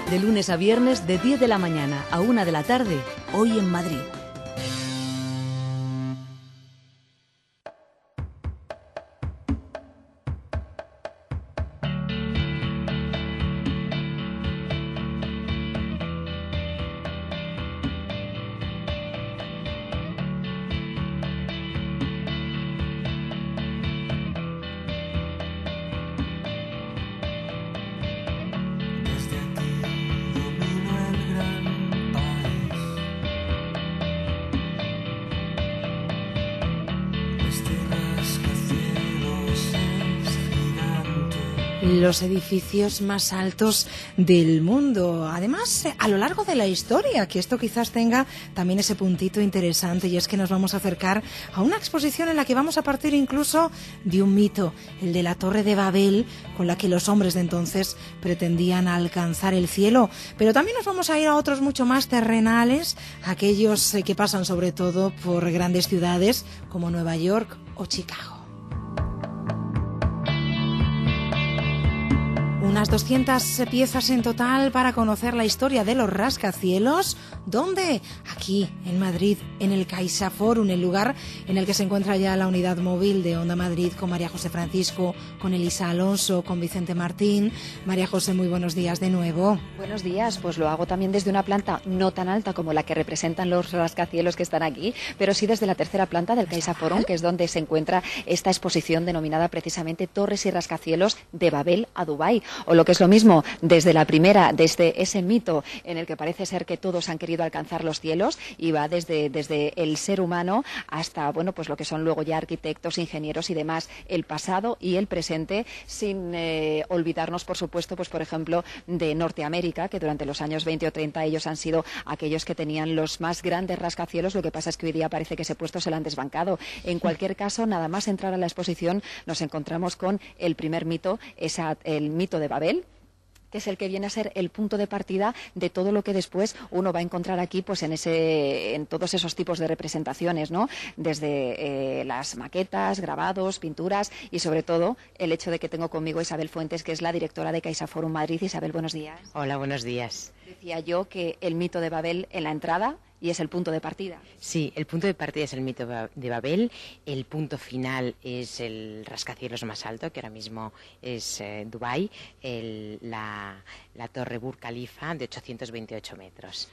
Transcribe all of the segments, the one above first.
De lunes a viernes de 10 de la mañana a 1 de la tarde, Hoy en Madrid. Los edificios más altos del mundo. Además, a lo largo de la historia, que esto quizás tenga también ese puntito interesante, y es que nos vamos a acercar a una exposición en la que vamos a partir incluso de un mito, el de la Torre de Babel, con la que los hombres de entonces pretendían alcanzar el cielo. Pero también nos vamos a ir a otros mucho más terrenales, aquellos que pasan sobre todo por grandes ciudades como Nueva York o Chicago. Unas 200 piezas en total para conocer la historia de los rascacielos. ¿Dónde? Aquí, en Madrid, en el CaixaForum, el lugar en el que se encuentra ya la unidad móvil de Onda Madrid, con María José Francisco, con Elisa Alonso, con Vicente Martín. María José, muy buenos días de nuevo. Buenos días, pues lo hago también desde una planta no tan alta como la que representan los rascacielos que están aquí, pero sí desde la tercera planta del CaixaForum, que es donde se encuentra esta exposición denominada precisamente Torres y rascacielos de Babel a Dubái. O lo que es lo mismo, desde la primera, desde ese mito en el que parece ser que todos han querido alcanzar los cielos, y va desde el ser humano hasta, bueno, pues lo que son luego ya arquitectos, ingenieros y demás, el pasado y el presente, sin olvidarnos, por supuesto, pues por ejemplo, de Norteamérica, que durante los años 20 o 30 ellos han sido aquellos que tenían los más grandes rascacielos. Lo que pasa es que hoy día parece que ese puesto se lo han desbancado. En cualquier caso, nada más entrar a la exposición, nos encontramos con el primer mito, el mito de Babel, que es el que viene a ser el punto de partida de todo lo que después uno va a encontrar aquí, pues en todos esos tipos de representaciones, ¿no? Desde las maquetas, grabados, pinturas, y sobre todo el hecho de que tengo conmigo a Isabel Fuentes, que es la directora de CaixaForum Madrid. Isabel, buenos días. Hola, buenos días. Decía yo que el mito de Babel en la entrada, y es el punto de partida. Sí, el punto de partida es el mito de Babel, el punto final es el rascacielos más alto, que ahora mismo es Dubái, la torre Burj Khalifa de 828 metros.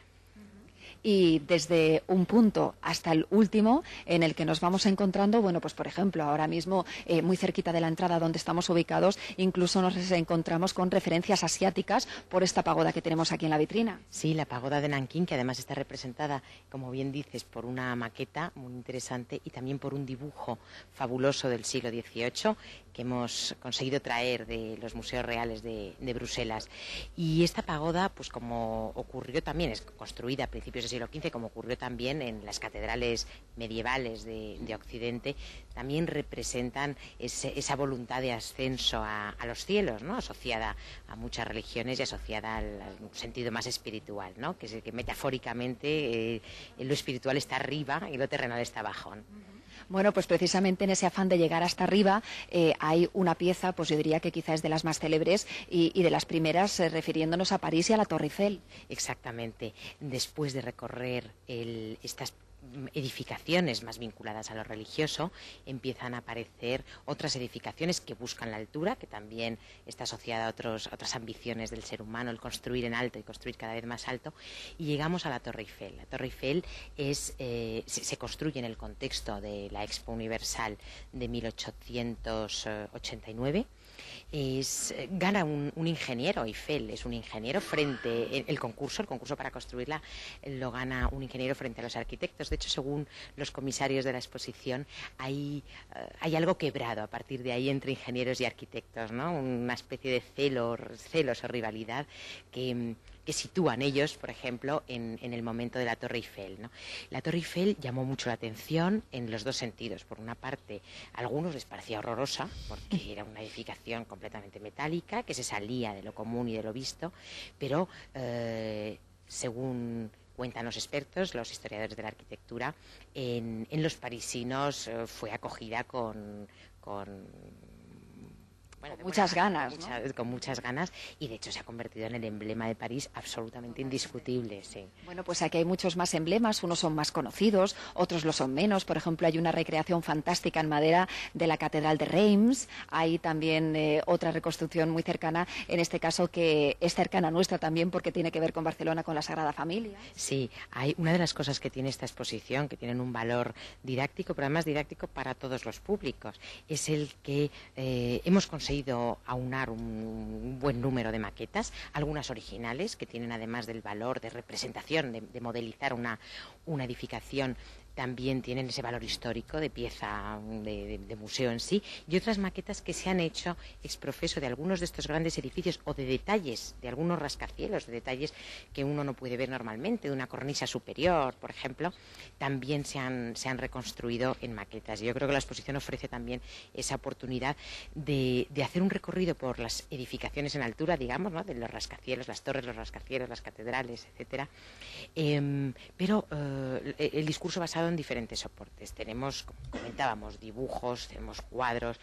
Y desde un punto hasta el último en el que nos vamos encontrando, bueno, pues por ejemplo, ahora mismo muy cerquita de la entrada donde estamos ubicados, incluso nos encontramos con referencias asiáticas por esta pagoda que tenemos aquí en la vitrina. Sí, la pagoda de Nankín, que además está representada, como bien dices, por una maqueta muy interesante y también por un dibujo fabuloso del siglo XVIII que hemos conseguido traer de los museos reales de Bruselas. Y esta pagoda, pues como ocurrió también, es construida a principios del siglo XV, como ocurrió también en las catedrales medievales de Occidente, también representan esa voluntad de ascenso a los cielos, ¿no? Asociada a muchas religiones y asociada al sentido más espiritual, ¿no? Que metafóricamente lo espiritual está arriba y lo terrenal está abajo, ¿no? Bueno, pues precisamente en ese afán de llegar hasta arriba hay una pieza, pues yo diría que quizás es de las más célebres y de las primeras, refiriéndonos a París y a la Torre Eiffel. Exactamente. Después de recorrer estas edificaciones más vinculadas a lo religioso, empiezan a aparecer otras edificaciones que buscan la altura, que también está asociada a otras ambiciones del ser humano, el construir en alto y construir cada vez más alto, y llegamos a la Torre Eiffel. La Torre Eiffel se construye en el contexto de la Expo Universal de 1889. Gana un ingeniero. Eiffel es un ingeniero frente el concurso para construirla lo gana un ingeniero frente a los arquitectos. De hecho, según los comisarios de la exposición, hay algo quebrado a partir de ahí entre ingenieros y arquitectos, ¿no? Una especie de celos o rivalidad que sitúan ellos, por ejemplo, en el momento de la Torre Eiffel, ¿no? La Torre Eiffel llamó mucho la atención en los dos sentidos. Por una parte, a algunos les parecía horrorosa, porque era una edificación completamente metálica, que se salía de lo común y de lo visto, pero según cuentan los expertos, los historiadores de la arquitectura, en los parisinos fue acogida con Bueno, con muchas ganas, con muchas ganas, y de hecho se ha convertido en el emblema de París absolutamente indiscutible, sí. Bueno, pues aquí hay muchos más emblemas, unos son más conocidos, otros lo son menos. Por ejemplo, hay una recreación fantástica en madera de la Catedral de Reims, hay también otra reconstrucción muy cercana, en este caso que es cercana a nuestra también porque tiene que ver con Barcelona, con la Sagrada Familia. Sí, hay una de las cosas que tiene esta exposición, que tienen un valor didáctico, pero además didáctico para todos los públicos, es el que hemos conseguido aunar un buen número de maquetas, algunas originales que tienen además del valor de representación, de modelizar una edificación, también tienen ese valor histórico de pieza de museo en sí, y otras maquetas que se han hecho ex profeso de algunos de estos grandes edificios o de detalles, de algunos rascacielos, de detalles que uno no puede ver normalmente, de una cornisa superior, por ejemplo, también se han reconstruido en maquetas. Y yo creo que la exposición ofrece también esa oportunidad de hacer un recorrido por las edificaciones en altura, digamos, ¿no?, de los rascacielos, las torres, los rascacielos, las catedrales, etcétera, pero el discurso basado en diferentes soportes. Tenemos, como comentábamos, dibujos, tenemos cuadros,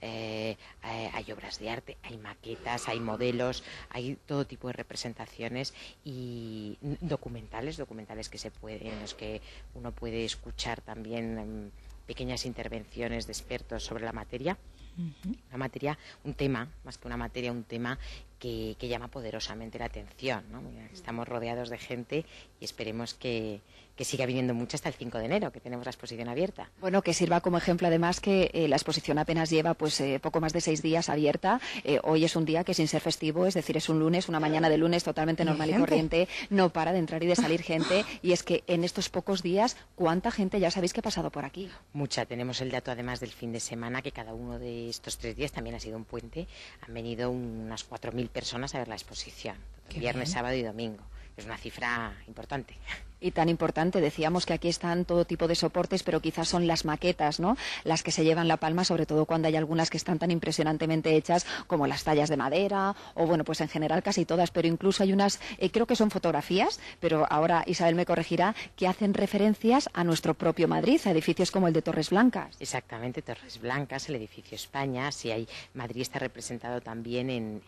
hay obras de arte, hay maquetas, hay modelos, hay todo tipo de representaciones y documentales que se pueden, en los que uno puede escuchar también pequeñas intervenciones de expertos sobre la materia. Una materia, un tema, más que una materia, un tema que llama poderosamente la atención, ¿no? Estamos rodeados de gente y esperemos que siga viniendo mucho hasta el 5 de enero, que tenemos la exposición abierta. Bueno, que sirva como ejemplo además que la exposición apenas lleva poco más de 6 días abierta. Hoy es un día que sin ser festivo, es decir, es un lunes, una mañana de lunes totalmente normal y corriente, no para de entrar y de salir gente, y es que en estos pocos días, ¿cuánta gente ya sabéis que ha pasado por aquí? Mucha, tenemos el dato además del fin de semana, que cada uno de estos 3 días también ha sido un puente, han venido unas 4.000 personas a ver la exposición, viernes, sábado y domingo. Es una cifra importante. Y tan importante, decíamos que aquí están todo tipo de soportes, pero quizás son las maquetas, ¿no?, las que se llevan la palma, sobre todo cuando hay algunas que están tan impresionantemente hechas como las tallas de madera, o bueno, pues en general casi todas, pero incluso hay unas, creo que son fotografías, pero ahora Isabel me corregirá, que hacen referencias a nuestro propio Madrid, a edificios como el de Torres Blancas. Exactamente, Torres Blancas, el edificio España, sí, Madrid está representado también en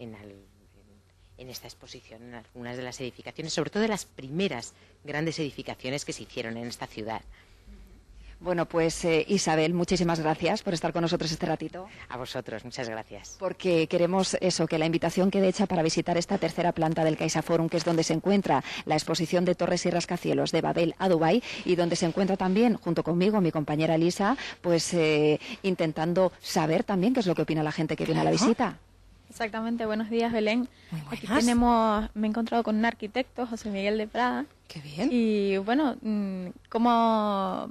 esta exposición, en algunas de las edificaciones, sobre todo de las primeras grandes edificaciones que se hicieron en esta ciudad. Bueno, pues Isabel, muchísimas gracias por estar con nosotros este ratito. A vosotros, muchas gracias. Porque queremos que la invitación quede hecha para visitar esta tercera planta del CaixaForum, que es donde se encuentra la exposición de Torres y Rascacielos de Babel a Dubái, y donde se encuentra también, junto conmigo, mi compañera Elisa, pues intentando saber también qué es lo que opina la gente que viene a la visita. Exactamente, buenos días, Belén. Muy buenas. Aquí me he encontrado con un arquitecto, José Miguel de Prada. Qué bien. Y bueno, ¿cómo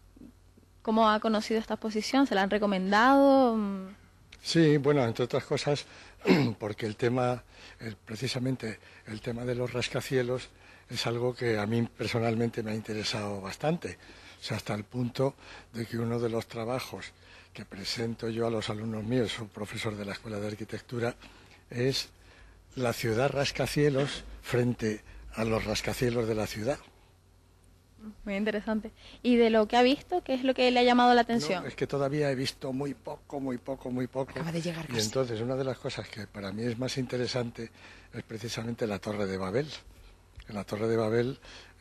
ha conocido esta exposición? ¿Se la han recomendado? Sí, bueno, entre otras cosas, porque precisamente el tema de los rascacielos es algo que a mí personalmente me ha interesado bastante. O sea, hasta el punto de que uno de los trabajos que presento yo a los alumnos míos, soy profesor de la Escuela de Arquitectura, es la ciudad rascacielos frente a los rascacielos de la ciudad. Muy interesante. ¿Y de lo que ha visto, qué es lo que le ha llamado la atención? No, es que todavía he visto muy poco. Acaba de llegar Y casi. entonces una de las cosas que para mí es más interesante es precisamente la Torre de Babel. La Torre de Babel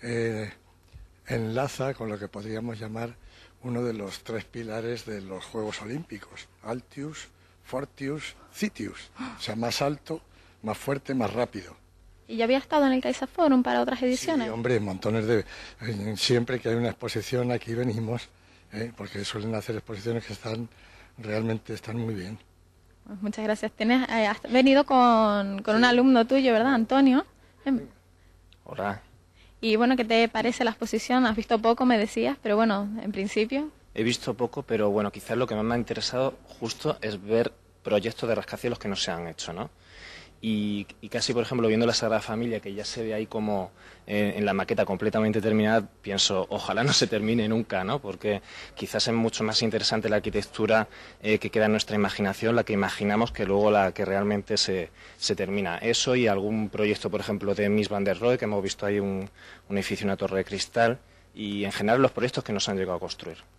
enlaza con lo que podríamos llamar uno de los 3 pilares de los Juegos Olímpicos: Altius, Fortius, Citius. O sea, más alto, más fuerte, más rápido. ¿Y ya había estado en el CaixaForum para otras ediciones? Sí, hombre, montones siempre que hay una exposición aquí venimos, porque suelen hacer exposiciones que realmente están muy bien. Pues muchas gracias. Has venido con un alumno tuyo, ¿verdad, Antonio? Hola. Y bueno, ¿qué te parece la exposición? ¿Has visto poco, me decías? Pero bueno, en principio... He visto poco, pero bueno, quizás lo que más me ha interesado justo es ver proyectos de rascacielos que no se han hecho, ¿no? Y casi, por ejemplo, viendo la Sagrada Familia, que ya se ve ahí como en la maqueta completamente terminada, pienso, ojalá no se termine nunca, ¿no? Porque quizás es mucho más interesante la arquitectura que queda en nuestra imaginación, la que imaginamos, que luego la que realmente se termina. Eso y algún proyecto, por ejemplo, de Mies van der Rohe, que hemos visto ahí un edificio, una torre de cristal, y en general los proyectos que nos han llegado a construir.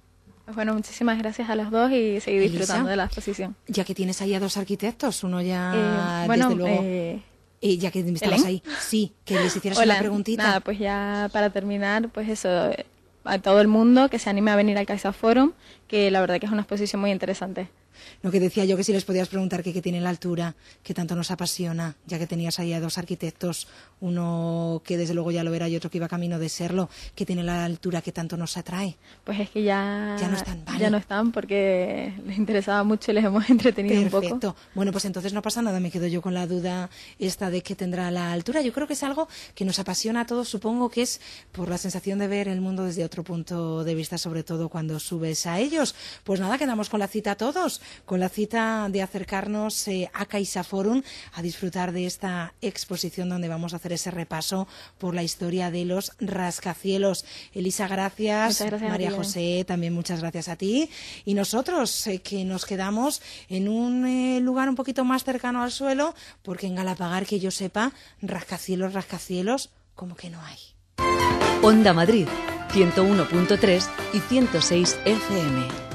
Pues bueno, muchísimas gracias a los dos y seguir disfrutando de la exposición. Ya que tienes ahí a dos arquitectos, uno ya bueno, desde luego... ya que estabas ahí, sí, que les hicieras una preguntita. Nada, pues ya para terminar, pues eso, a todo el mundo que se anime a venir al CaixaForum, que la verdad que es una exposición muy interesante. Lo que decía yo, que si les podías preguntar qué tiene la altura, que tanto nos apasiona, ya que tenías ahí a dos arquitectos, uno que desde luego ya lo era y otro que iba camino de serlo, que tiene la altura que tanto nos atrae. Pues es que ya no están, vale. Ya no están porque les interesaba mucho y les hemos entretenido un poco. Perfecto. Bueno, pues entonces no pasa nada, me quedo yo con la duda esta de que tendrá la altura. Yo creo que es algo que nos apasiona a todos, supongo que es por la sensación de ver el mundo desde otro punto de vista, sobre todo cuando subes a ellos. Pues nada, quedamos con la cita a todos, con la cita de acercarnos a CaixaForum a disfrutar de esta exposición donde vamos a hacer ese repaso por la historia de los rascacielos. Elisa, gracias. Muchas gracias. María José, también muchas gracias a ti. Y nosotros que nos quedamos en un lugar un poquito más cercano al suelo, porque en Galapagar, que yo sepa, rascacielos, como que no hay. Onda Madrid, 101.3 y 106 FM.